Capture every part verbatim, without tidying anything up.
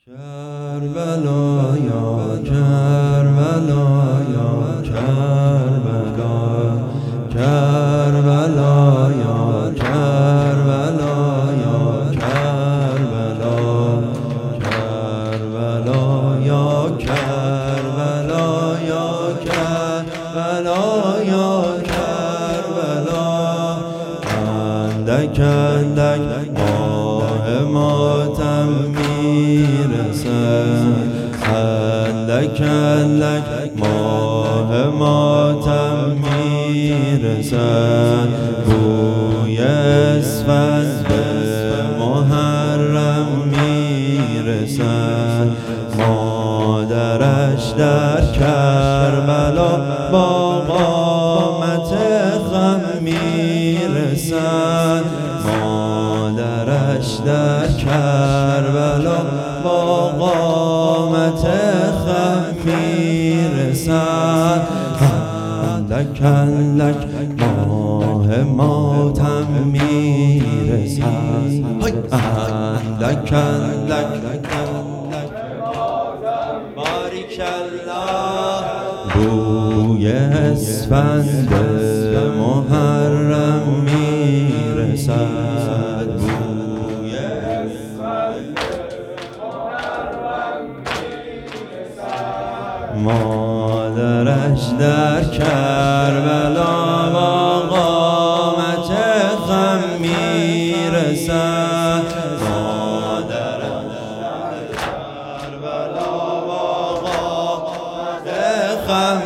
کربلا یا کربلا یا کربلا کربلا یا کربلا یا کربلا کربلا یا کربلا یا کربلا یا کربلا اندک اندک ماه ماتم میرسد اندک اندک ماه ماتم میرسد بوی اسفند به محرم میرسد مادرش در کربلا با قامت خم میرسد مادرش در کربلا با قامت خم میرسد اندک اندک ماه ماتم میرسد اندک اندک باریکالله بوی اسفند محرم میرسد بوی اسفند محرم میرسد مادرش در کربلا با قامت خم میرسد مادرش در کربلا با قامت خم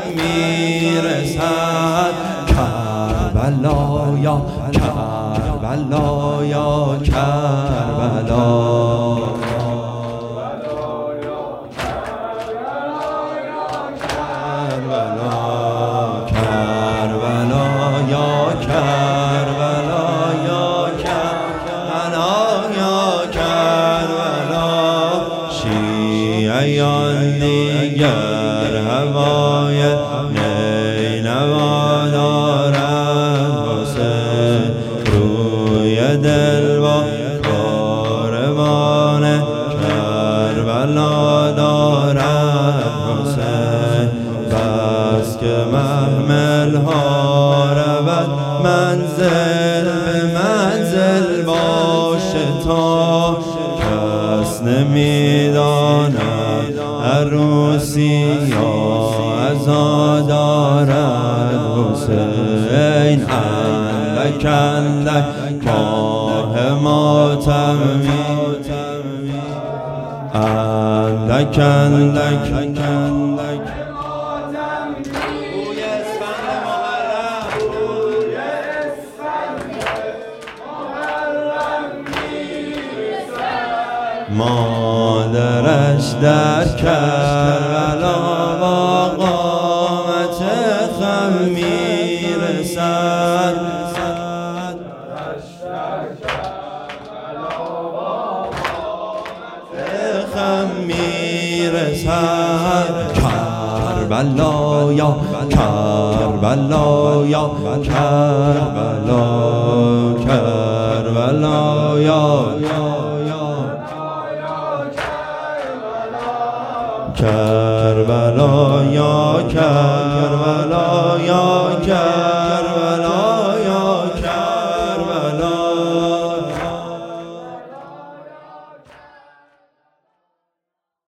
میرسد کربلا یا کربلا یا کربلا شیعیان دیگر هوای نینوا دارند حسین روی دل با کاروان کربلا دارند حسین بس که محمل ها رود منزل به منزل باشه تا کس نمیداند عروسی یا عزا دارد حسین اندک اندک ماه ماتم اندک اندک مادرش در کربلا با قامت خم میرسد خم میرسد کربلا یا کربلا یا کربلا کربلا یا کربلا یا کربلا یا کربلا